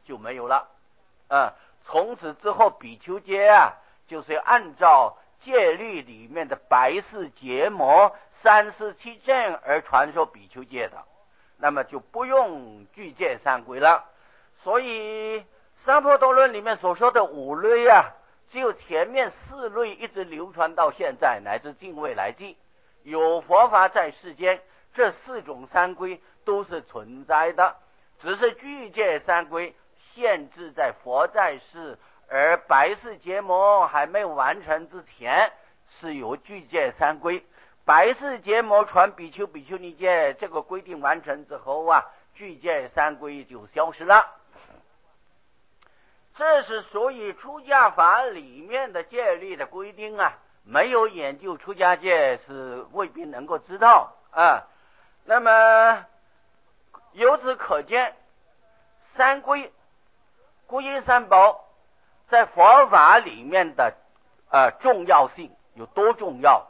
就没有了。从此之后比丘戒啊，就是按照戒律里面的白氏结魔37正而传授比丘戒的，那么就不用具戒三规了。所以三婆多论里面所说的5律啊，只有前面4律一直流传到现在，乃至近未来际，有佛法在世间，这4种三规都是存在的，只是具戒三规限制在佛在世，而白氏结魔还没有完成之前是有具戒三规。白氏结魔传比丘比丘尼戒这个规定完成之后啊，具戒三规就消失了。这是属于出家法里面的戒律的规定啊，没有研究出家戒是未必能够知道啊。那么由此可见，三规、皈依三宝在佛法里面的重要性有多重要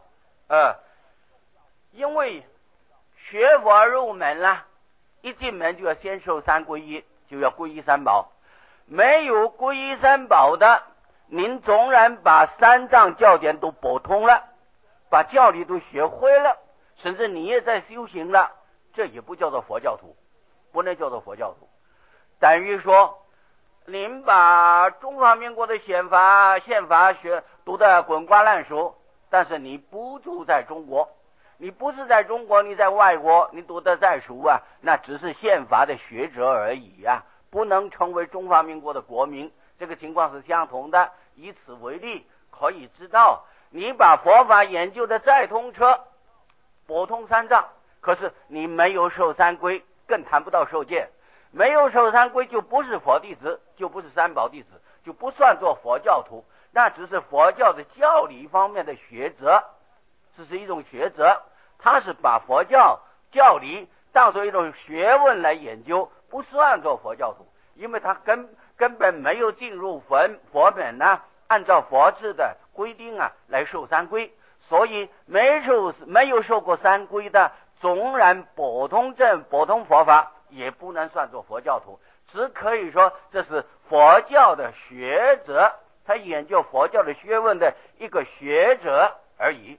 因为学佛入门啦，一进门就要先受三皈依，就要皈依三宝。没有皈依三宝的，您纵然把三藏教典都博通了，把教理都学会了，甚至你也在修行了，这也不叫做佛教徒，不能叫做佛教徒。等于说您把中华民国的宪法学读得滚瓜烂熟，但是你不住在中国，你不是在中国，你在外国，你读得再熟啊，那只是宪法的学者而已啊，不能成为中华民国的国民。这个情况是相同的。以此为例，可以知道，你把佛法研究的再通彻，博通三藏，可是你没有受三规，更谈不到受戒。没有受三规就不是佛弟子，就不是三宝弟子，就不算做佛教徒，那只是佛教的教理方面的学者，这是一种学者，他是把佛教教理当作一种学问来研究，不算做佛教徒，因为他根本没有进入佛门呢，按照佛制的规定啊来受三规，所以没有受过三规的，纵然博通正博通佛法，也不能算作佛教徒，只可以说这是佛教的学者，他研究佛教的学问的一个学者而已。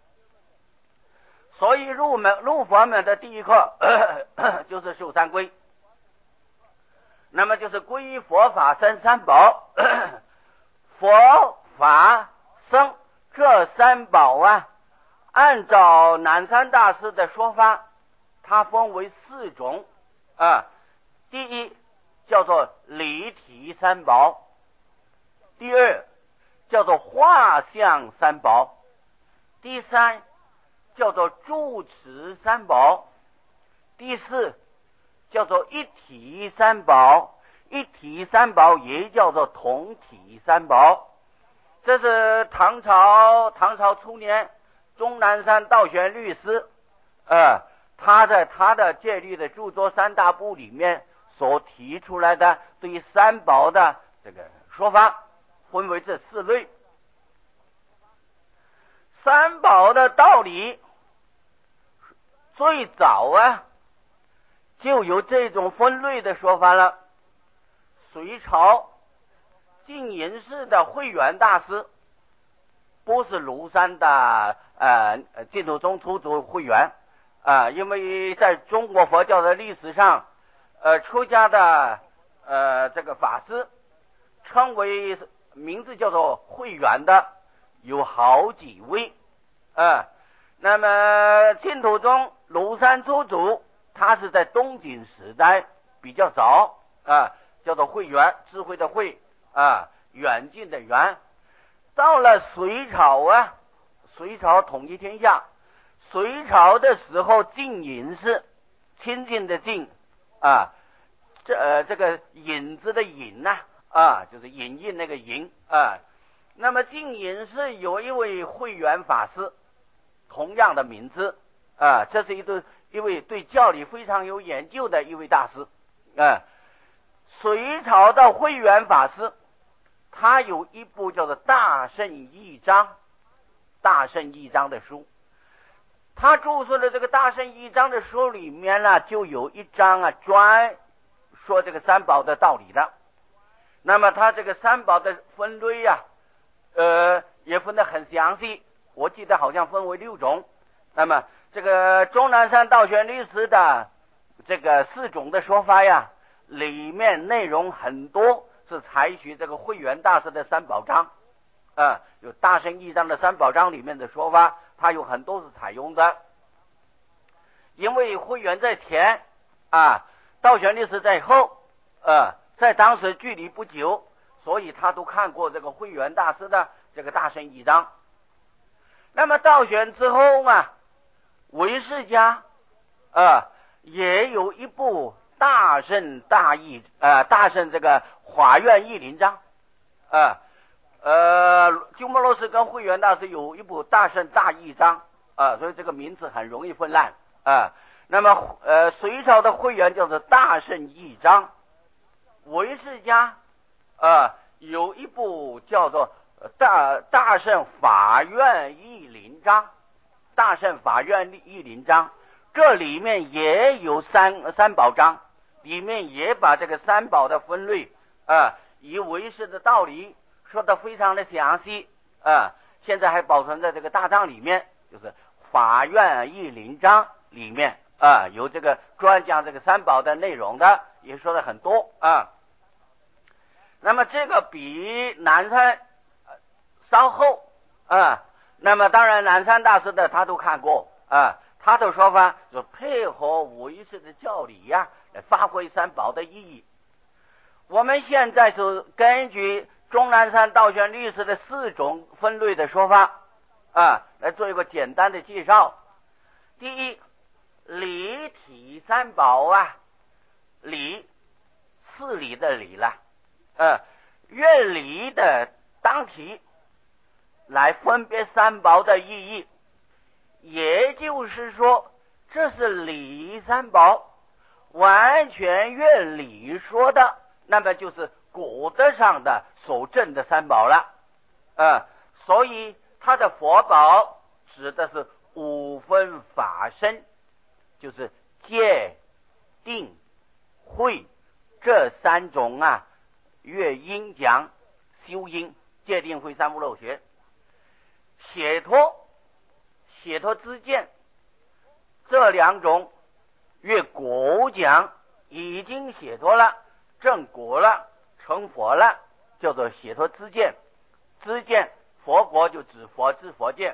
所以入佛门的第一课就是受三规，那么就是皈依佛法僧三宝佛法僧这三宝啊，按照南山大师的说法，它分为4种第一叫做离体三宝，第二叫做画像三宝，第三叫做住持三宝，第4叫做一体三宝，一体三宝也叫做同体三宝。这是唐朝初年钟南山道玄律师他在他的戒律的著作三大部里面所提出来的对于三宝的这个说法，分为这4类。三宝的道理最早就有这种分类的说法了。隋朝净云寺的慧远大师，不是庐山的净土宗出祖慧远因为在中国佛教的历史上出家的这个法师称为名字叫做慧远的有好几位那么净土宗庐山出祖，他是在东晋时代比较早叫做慧远，智慧的慧远近的远。到了隋朝隋朝统一天下，隋朝的时候净隐寺，清净的净这个引子的引就是引印那个引那么净隐寺有一位慧远法师，同样的名字这是一位对教理非常有研究的一位大师隋朝的慧远法师，他有一部叫做大圣义章的书，他著述的这个大圣义章的书里面呢，就有一章专说这个三宝的道理的那么它这个三宝的分类呀，也分得很详细，我记得好像分为6种。那么这个钟南山道玄律师的这个4种的说法呀，里面内容很多是采取这个慧远大师的三宝章，有大乘义章的三宝章里面的说法，它有很多是采用的。因为慧远在前道玄律师在后，在当时距离不久，所以他都看过这个慧远大师的这个大乘义章。那么道玄之后唯识家也有一部大乘这个华苑义林章，鸠摩罗什跟慧远大师有一部大乘大义章，所以这个名字很容易混乱。那么隋朝的慧远叫做大乘义章，唯识家有一部叫做大乘法院义林章，大乘法院义林章，这里面也有三宝章，里面也把这个三宝的分类以唯识的道理说得非常的详细，现在还保存在这个大藏里面，就是法院义林章里面有这个专讲这个三宝的内容的，也说的很多那么这个比南山稍后那么当然南山大师的他都看过他的说法就配合唯识的教理来发挥三宝的意义。我们现在是根据钟南山道玄律师的4种分类的说法来做一个简单的介绍。第一，理体三宝理事理的理了愿理的当体来分别三宝的意义，也就是说这是理三宝，完全愿理说的，那么就是果德上的所证的三宝了所以它的佛宝指的是5分法身，就是戒定慧这3种乐音讲修因，戒定慧三无漏学。解脱知见这2种越果讲已经解脱了，正果了，成佛了，叫做解脱知见。知见佛果就指佛知佛见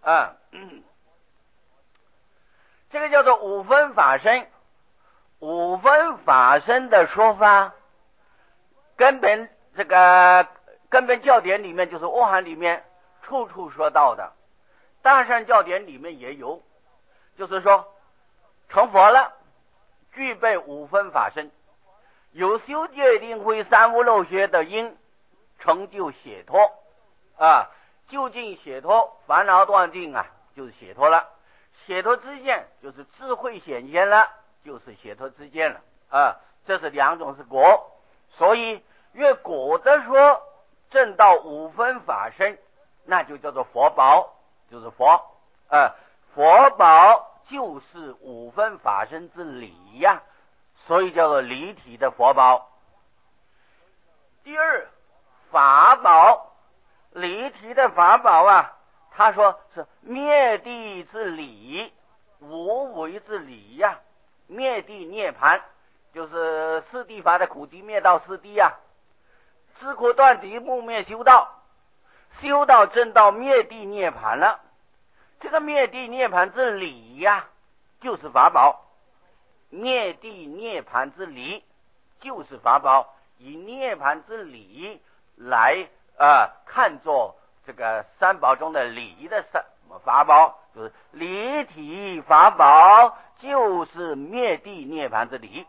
这个叫做5分法身。5分法身的说法根本教典里面就是阿含里面处处说到的，大乘教典里面也有，就是说成佛了具备5分法身，有修戒定慧三无漏学的因，成就解脱究竟解脱，烦恼断尽就是解脱了。解脱知见就是智慧显现了，就是解脱知见了这是2种是果。所以越果的说证到5分法身，那就叫做佛宝，就是佛佛宝就是5分法身之理所以叫做理体的佛宝。第二，法宝，理体的法宝他说是灭地之理，无为之理灭地涅盘，就是四谛法的苦集灭道四谛知苦断集不灭修道，修道证到灭地涅盘了，这个灭地涅盘之理就是法宝，灭地涅盘之理就是法宝，以涅盘之理来看作这个三宝中的理的法宝，就是理体法宝就是灭地涅盘之理。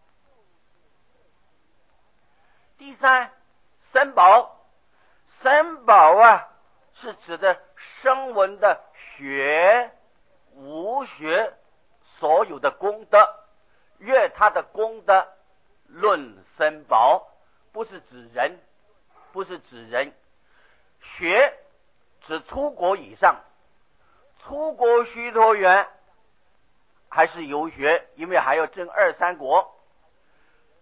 第三，身宝。身宝是指的声闻的学无学所有的功德，越他的功德论身宝，不是指人，不是指人。学指出国以上，出国须陀园还是游学，因为还要证2、3国。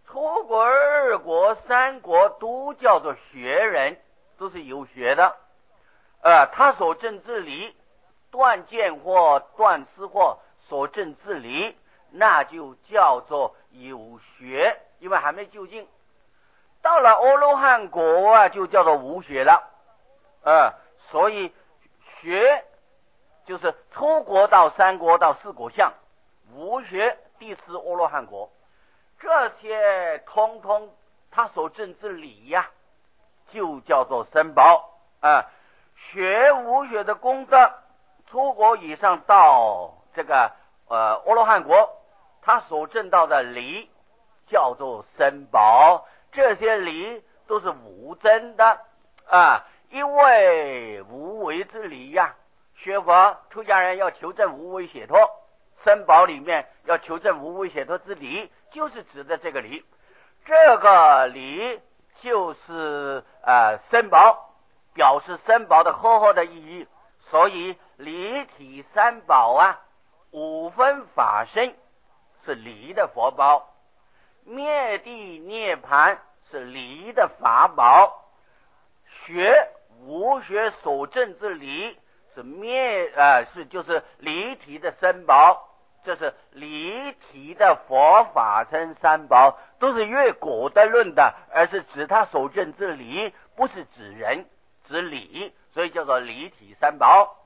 出国二国三国都叫做学人，都是有学的。他所证之理，断见或断思或所证之理，那就叫做有学，因为还没究竟。到了阿罗汉国啊，就叫做无学了。所以学就是出国到三国到四国相，无学第四阿罗汉国，这些通通他所证之理呀，就叫做僧宝。学无学的功德，出国以上到这个阿罗汉国，他所证到的理叫做僧宝。这些理都是无真的因为无为之理呀。学佛出家人要求证无为解脱，僧宝里面要求证无为解脱之理，就是指的这个理。这个理就是僧宝，表示僧宝的厚厚的意义。所以离体三宝啊，五分法身是离的佛宝，灭地涅盘是离的法宝，学无学所证之理是就是离体的僧宝，这是离体的佛法身三宝，都是越果的论的，而是指他所证之理，不是指人指理，所以叫做离体三宝。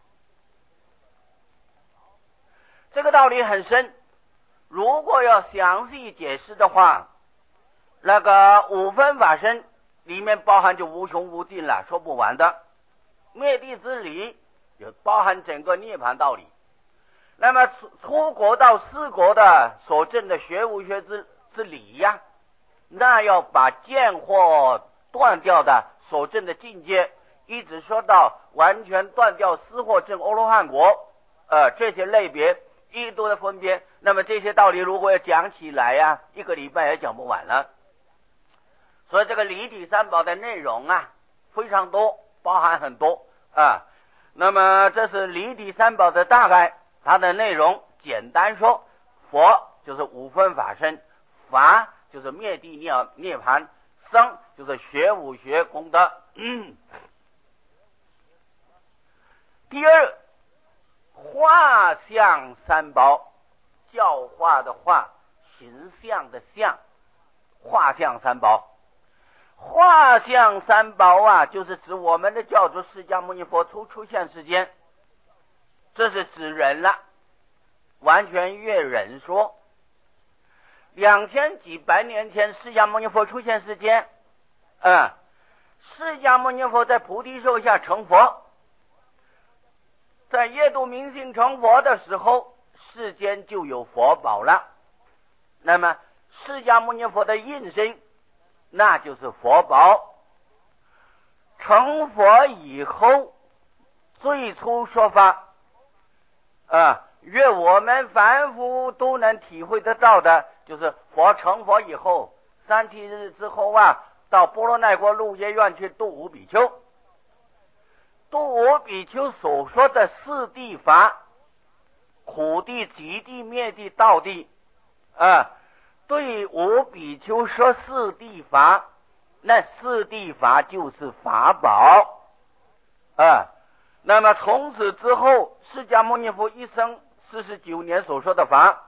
这个道理很深，如果要详细解释的话，那个五分法身里面包含就无穷无尽了，说不完的。灭地之理也包含整个涅槃道理。那么出国到四国的所证的学无学之理呀，那要把见惑断掉的所证的境界，一直说到完全断掉思惑证阿罗汉国，这些类别一度的分别，那么这些道理如果要讲起来呀，一个礼拜也讲不完了。所以这个离体三宝的内容啊非常多，包含很多那么这是离体三宝的大概，它的内容简单说，佛就是五分法身，法就是灭地涅盘，僧就是学无学功德。第二，画像三宝，教化的化，形象的象，画像三宝。画像三宝啊，就是指我们的教主释迦牟尼佛出现时间，这是指人了，完全越人说。2000几百年前释迦牟尼佛出现时间，释迦牟尼佛在菩提树下成佛，在夜度明星成佛的时候，世间就有佛宝了。那么释迦牟尼佛的应身，那就是佛宝。成佛以后，最初说法愿我们凡夫都能体会得到的，就是佛成佛以后30日之后到波罗奈国鹿野苑去度五比丘。度五比丘所说的四谛法，苦谛、极谛、灭谛、道谛对五比丘说四谛法，那四谛法就是法宝那么从此之后，释迦牟尼佛一生49年所说的法，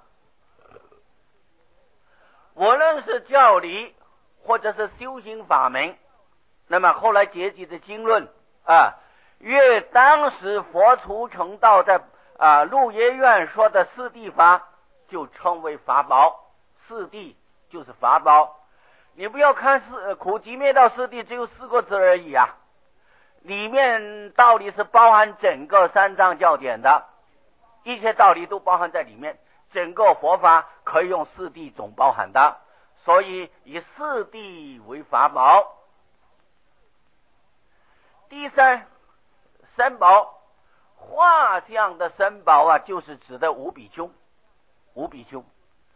无论是教理或者是修行法门，那么后来结集的经论越当时佛出成道在鹿野苑说的四谛法，就称为法宝。四谛就是法宝。你不要看苦集灭道四谛只有4个字而已里面道理是包含整个三藏教典的，一切道理都包含在里面，整个佛法可以用四谛总包含的，所以以四谛为法宝。第三，三宝，画像的三宝就是指的五比丘。五比丘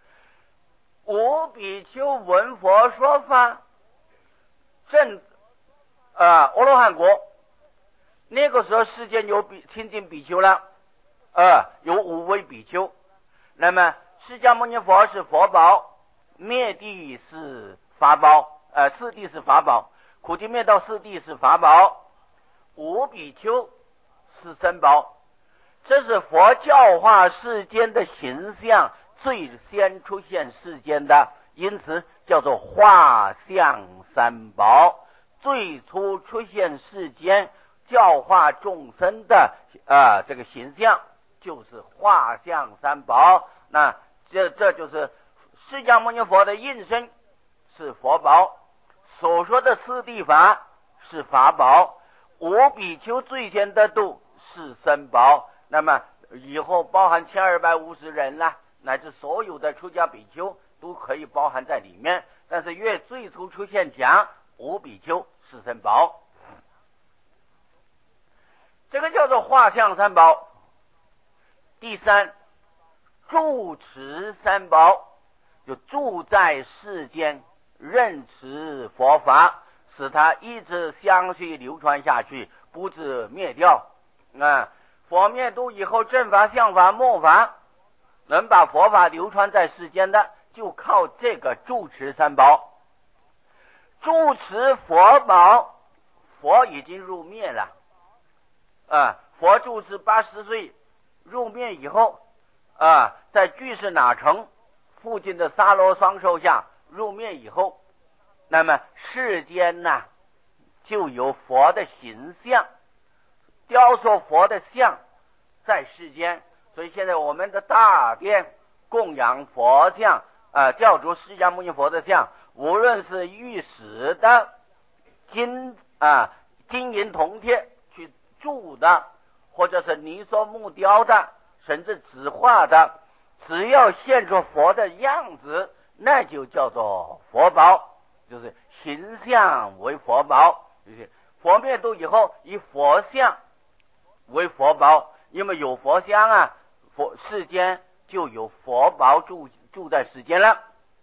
闻佛说法，证阿罗汉国。那个时候世间有清净比丘了有五位比丘。那么释迦牟尼佛是佛宝， 灭地是法宝，四谛是法宝，苦集灭道四谛是法宝，五比丘是僧宝。这是佛教化世间的形象最先出现世间的，因此叫做化相三宝。最初出现世间教化众生的这个形象就是化相三宝。那这就是释迦牟尼佛的应身是佛宝，所说的四谛法是法宝，五比丘最先得度是僧宝。那么以后包含1250人啦，乃至所有的出家比丘都可以包含在里面。但是越最初出现讲五比丘是僧宝，这个叫做化相三宝。第三，住持三宝，就住在世间，任持佛法，使它一直相续流传下去，不致灭掉。佛灭度以后，正法、相法、末法能把佛法流传在世间的，就靠这个住持三宝。住持佛宝，佛已经入灭了，佛住持80岁入灭以后，在居士那城附近的沙罗双寿下入灭以后，那么世间呢就有佛的形象，雕塑佛的像在世间。所以现在我们的大殿供养佛像，教主释迦牟尼佛的像，无论是玉石的、金银铜铁去铸的，或者是泥塑木雕的，甚至纸画的，只要现出佛的样子，那就叫做佛宝，就是形象为佛宝。就是佛灭度以后，以佛像为佛宝，因为有佛像世间就有佛宝住在世间了。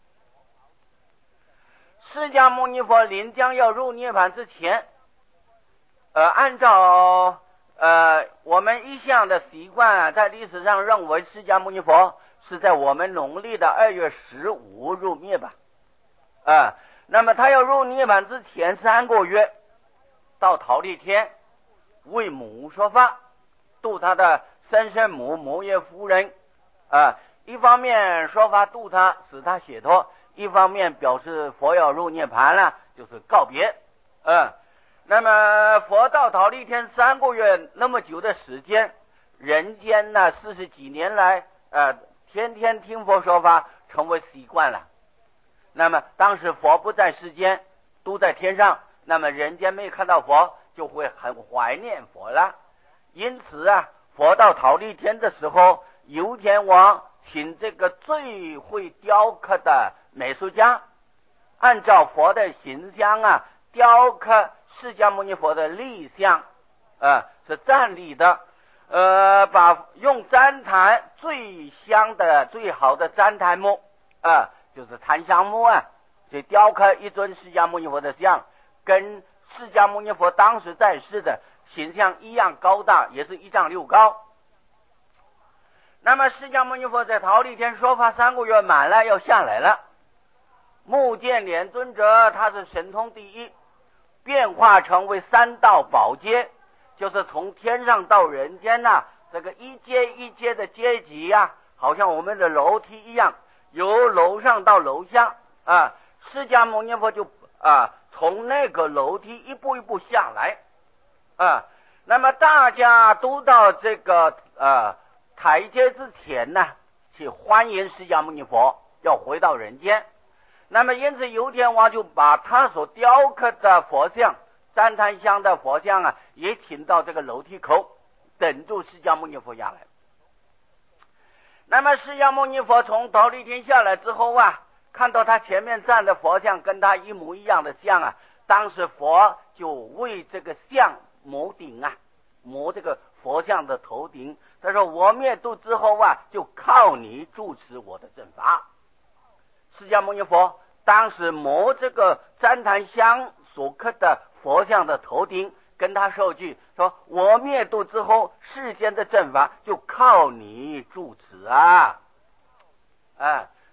释迦牟尼佛临将要入涅槃之前，按照我们一向的习惯，在历史上认为释迦牟尼佛是在我们农历的2月15入灭吧。那么他要入涅槃之前3个月，到忉利天为母说法，度他的生身母摩耶夫人。一方面说法度他，使他解脱，一方面表示佛要入涅槃了，就是告别。那么佛到忉利天3个月那么久的时间，人间呢40几年来天天听佛说法成为习惯了。那么当时佛不在世间，都在天上，那么人间没看到佛，就会很怀念佛了。因此佛到忉利天的时候，游天王请这个最会雕刻的美术家，按照佛的形象雕刻释迦牟尼佛的立像，是站立的，把用旃檀最香的最好的旃檀木，就是檀香木就雕刻一尊释迦牟尼佛的像，跟释迦牟尼佛当时在世的形象一样高大，也是1丈6高。那么释迦牟尼佛在忉利天说法3个月满了，要下来了。目犍连尊者他是神通第一，变化成为3道宝阶，就是从天上到人间这个一阶一阶的阶级好像我们的楼梯一样，由楼上到楼下释迦牟尼佛就从那个楼梯一步一步下来。那么大家都到这个台阶之前去欢迎释迦牟尼佛要回到人间。那么因此游天王就把他所雕刻的佛像，旃檀香的佛像也请到这个楼梯口，等住释迦牟尼佛下来。那么释迦牟尼佛从忉利天下来之后看到他前面站的佛像跟他一模一样的像当时佛就为这个像磨顶磨这个佛像的头顶。他说我灭度之后就靠你住持我的正法。释迦牟尼佛当时磨这个旃檀香所刻的佛像的头顶，跟他受具说我灭度之后，世间的正法就靠你住持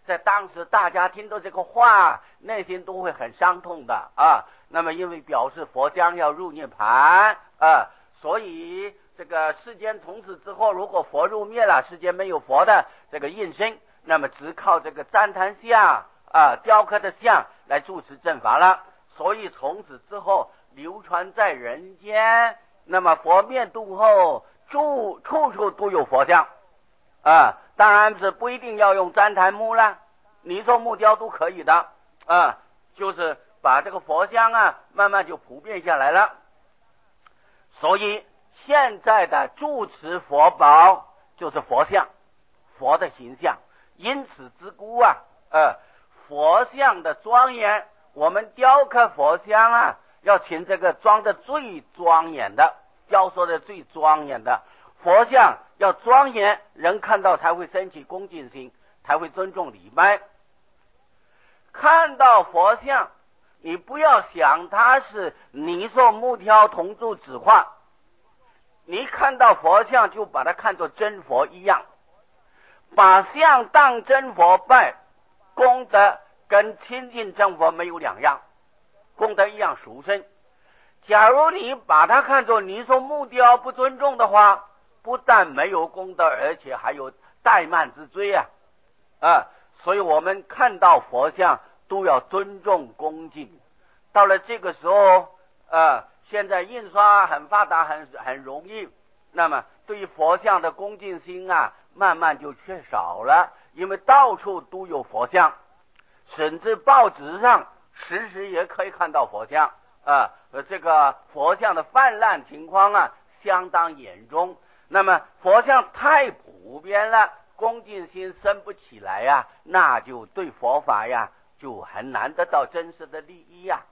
在当时大家听到这个话，内心都会很伤痛的啊。那么因为表示佛将要入涅盘啊，所以这个世间从此之后，如果佛入灭了，世间没有佛的这个印身，那么只靠这个旃檀像啊、雕刻的像来主持正法了。所以从此之后流传在人间，那么佛灭度后，处处都有佛像啊。当然是不一定要用旃檀木啦，泥塑木雕都可以的啊。就是把这个佛像啊，慢慢就普遍下来了。所以现在的住持佛宝就是佛像，佛的形象。因此之故啊，佛像的庄严，我们雕刻佛像啊，要请这个装的最庄严的，雕塑的最庄严的佛像，要庄严，人看到才会升起恭敬心，才会尊重礼拜。看到佛像，你不要想它是泥塑木雕铜铸纸画，你看到佛像就把它看作真佛一样，把像当真佛拜，功德跟亲近真佛没有两样，功德一样殊胜。假如你把它看作泥塑木雕不尊重的话，不但没有功德，而且还有怠慢之罪啊！所以我们看到佛像都要尊重恭敬。到了这个时候现在印刷很发达，很容易，那么对于佛像的恭敬心啊，慢慢就缺少了，因为到处都有佛像，甚至报纸上时时也可以看到佛像这个佛像的泛滥情况啊，相当严重。那么佛像太普遍了，恭敬心生不起来呀，那就对佛法呀就很难得到真实的利益呀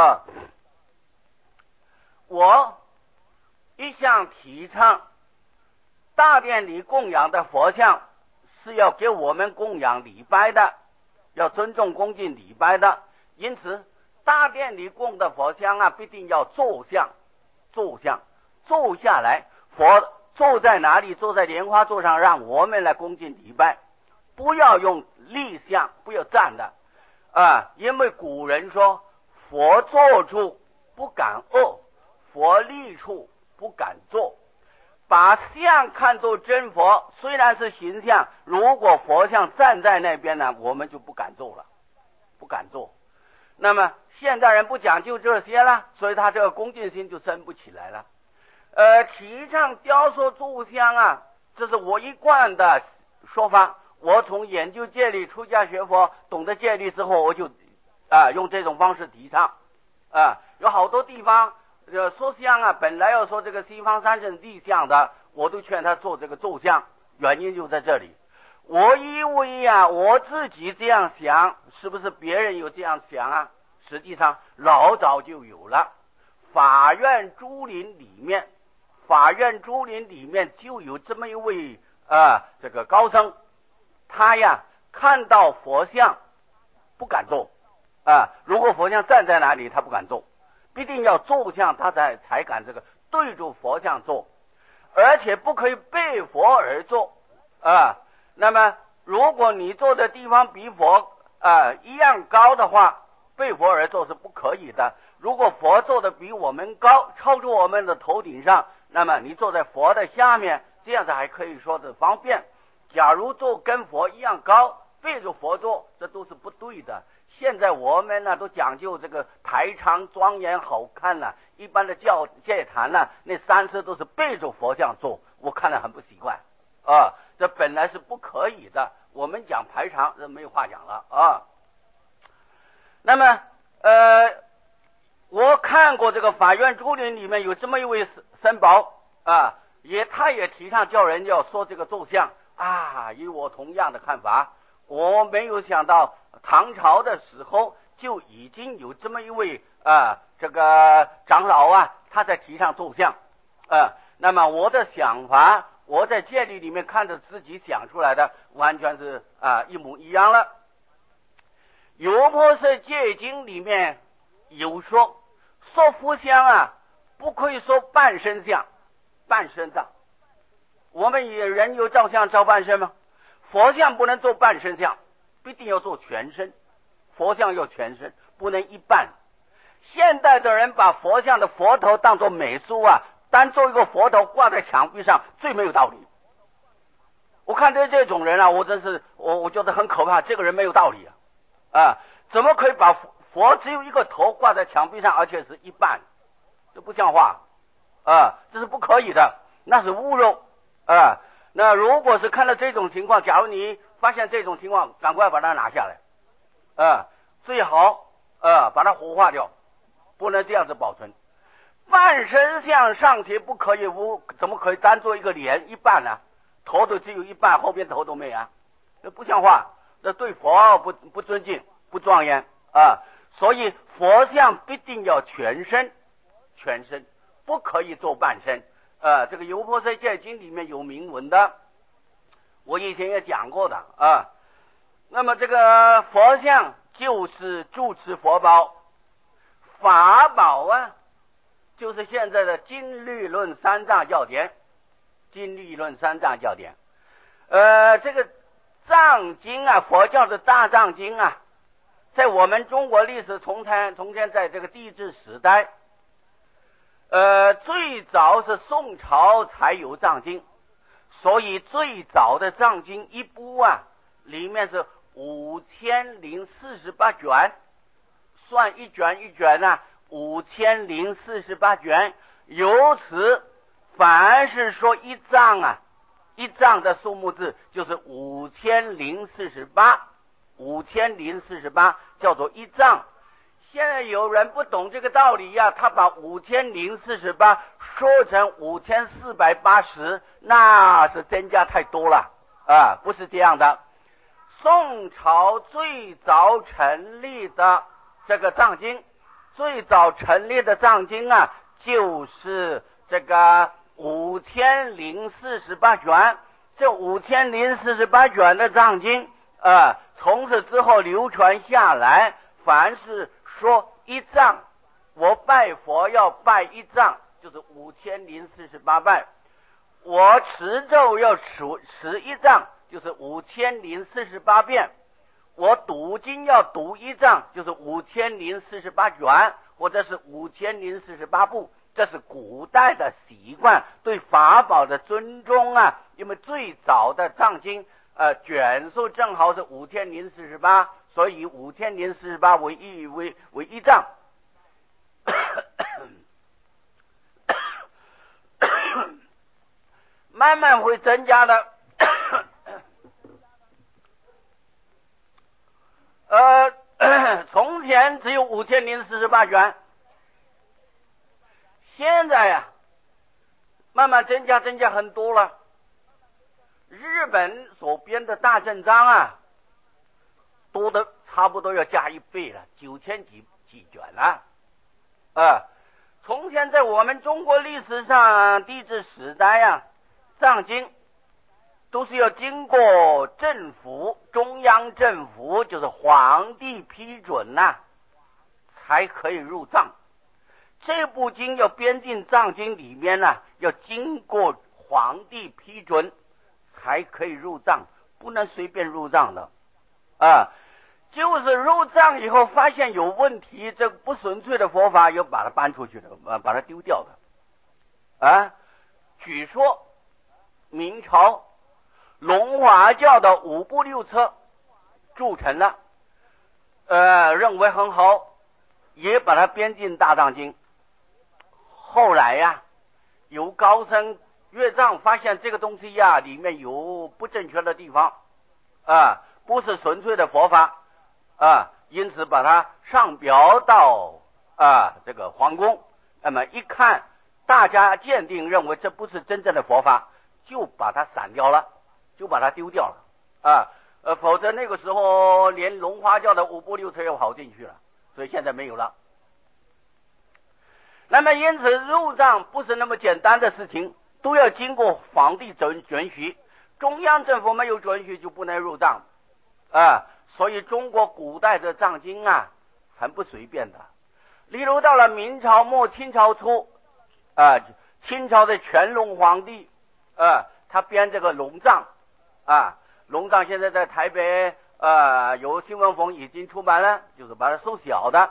我一向提倡大殿里供养的佛像是要给我们供养礼拜的，要尊重恭敬礼拜的。因此大殿里供的佛像啊，必定要坐像，坐下来，佛坐在哪里？坐在莲花座上，让我们来恭敬礼拜，不要用立像，不要站的因为古人说佛坐处不敢臥，佛立处不敢坐。把像看作真佛，虽然是形象，如果佛像站在那边呢，我们就不敢坐了，不敢坐。那么现代人不讲究这些了，所以他这个恭敬心就升不起来了。提倡雕塑塑像啊，这是我一贯的说法。我从研究戒律、出家学佛，懂得戒律之后，我就用这种方式提倡有好多地方说像啊，本来要说这个西方三圣立像的，我都劝他做这个坐像，原因就在这里。我以为我自己这样想，是不是别人有这样想啊？实际上老早就有了。法院竹林里面就有这么一位这个高僧，他看到佛像不敢坐如果佛像站在哪里他不敢坐，必定要坐像他才敢这个对着佛像坐，而且不可以背佛而坐那么如果你坐的地方比佛一样高的话，背佛而坐是不可以的。如果佛坐的比我们高，超出我们的头顶上，那么你坐在佛的下面，这样子还可以说是方便。假如坐跟佛一样高，背着佛坐，这都是不对的。现在我们呢都讲究这个排场庄严好看了，一般的戒坛呢，那三次都是背着佛像坐，我看了很不习惯这本来是不可以的。我们讲排场这没有话讲了那么我看过这个法院竹林里面有这么一位僧宝他也提倡叫人要说这个坐像与我同样的看法。我没有想到唐朝的时候就已经有这么一位这个长老他在提倡坐像那么我的想法，我在戒律里面看着自己想出来的，完全是一模一样了。油婆塞戒经里面有说佛像不可以说半身像，半身像。我们人有照相照半身吗？佛像不能做半身像必定要做全身，佛像要全身，不能一半。现代的人把佛像的佛头当作美术啊，单做一个佛头挂在墙壁上，最没有道理。我看到这种人啊，我真是我觉得很可怕，这个人没有道理啊！怎么可以把佛只有一个头挂在墙壁上，而且是一半？这不像话啊！这是不可以的，那是侮辱啊！那如果是看到这种情况，假如你发现这种情况，赶快把它拿下来啊！最好把它火化掉，不能这样子保存。半身像尚且不可以，怎么可以单做一个脸一半呢？头都只有一半，后边头都没啊，这不像话，这对佛不尊敬，不庄严啊！所以佛像必定要全身，不可以做半身。这个《优婆塞戒经》里面有明文的，我以前也讲过的啊。那么这个佛像就是住持佛宝，法宝啊，就是现在的经律论三藏要典。这个藏经啊，佛教的大藏经啊，在我们中国历史从前在这个帝制时代，最早是宋朝才有藏经，所以最早的藏经一部啊，里面是5048卷，算一卷一卷啊，5048卷。由此凡是说一藏啊，一藏的数目字就是5048叫做一藏。现在有人不懂这个道理呀，他把5048说成5480，那是增加太多了啊，不是这样的。宋朝最早成立的这个藏经，啊，就是这个5048卷。这5048卷的藏经从此之后流传下来，凡是说一藏，我拜佛要拜一藏，就是5048拜；我持咒要持一藏，就是5048遍；我读经要读一藏，就是5048卷，或者是5048部。这是古代的习惯，对法宝的尊重啊。因为最早的藏经卷数正好是5048，所以5048为一藏。慢慢会增加的。从前只有5048卷，现在呀慢慢增加很多了。日本所编的大正章啊，多的差不多要加1倍了，9000几卷了。从前在我们中国历史上帝制时代啊，藏经都是要经过政府，中央政府就是皇帝批准才可以入藏。这部经要编进藏经里面要经过皇帝批准才可以入藏，不能随便入藏的就是入藏以后发现有问题，这个不纯粹的佛法要把它搬出去的，把它丢掉的据说明朝龙华教的5部6册铸成了，认为很好，也把它编进大藏经。后来有高僧阅藏发现这个东西里面有不正确的地方不是纯粹的佛法因此把它上表到这个皇宫。那么一看，大家鉴定认为这不是真正的佛法，就把它散掉了，就把它丢掉了否则那个时候连龙华教的5部6册又跑进去了，所以现在没有了。那么因此入藏不是那么简单的事情，都要经过皇帝准许，中央政府没有准许就不能入藏所以中国古代的藏经很不随便的。例如到了明朝末清朝初清朝的乾隆皇帝他编这个龙藏龙藏现在在台北由新文峰已经出版了，就是把它缩小的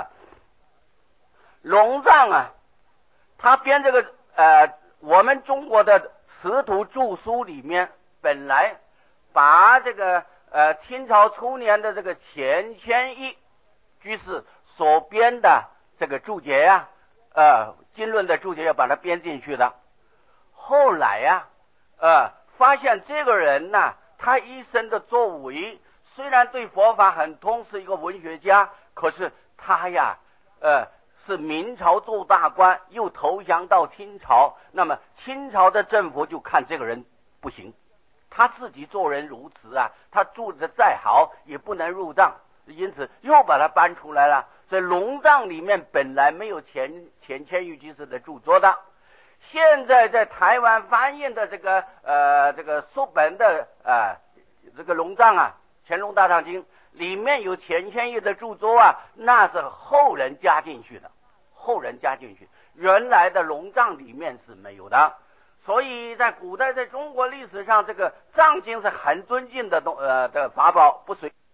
龙藏啊，他编这个我们中国的词图注疏里面，本来把这个清朝初年的这个钱谦益居士所编的这个注解呀，经论的注解要把它编进去的。后来呀，发现这个人呢，他一生的作为虽然对佛法很通，是一个文学家，可是他呀，是明朝做大官，又投降到清朝，那么清朝的政府就看这个人不行，他自己做人如此啊，他住的再好也不能入藏，因此又把他搬出来了。所以龙藏里面本来没有钱谦益居士的著作的，现在在台湾翻译的这个书本的这个龙藏啊，乾隆大藏经里面有钱谦益的著作啊，那是后人加进去的，后人加进去，原来的龙藏里面是没有的。所以在古代，在中国历史上，这个藏经是很尊敬的的法宝，不随